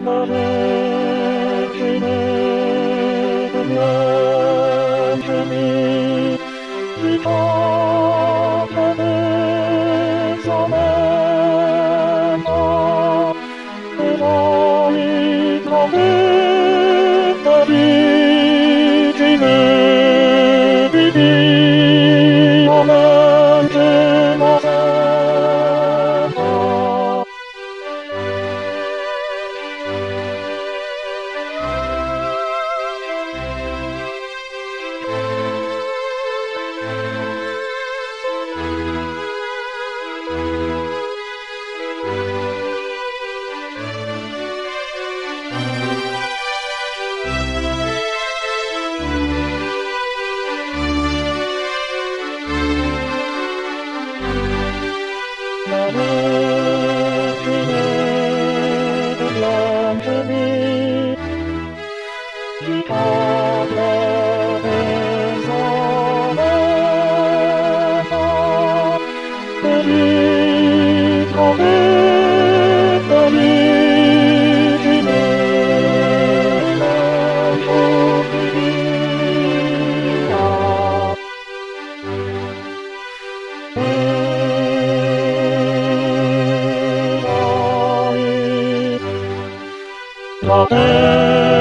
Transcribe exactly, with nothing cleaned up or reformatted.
La Vergine degli angeli di forte mezz'amena, eroica vita Virgine di Dio, legge Mosena. La Vergine degli angeli di forte mezz'amena, perico vita Virgine, legge divina. La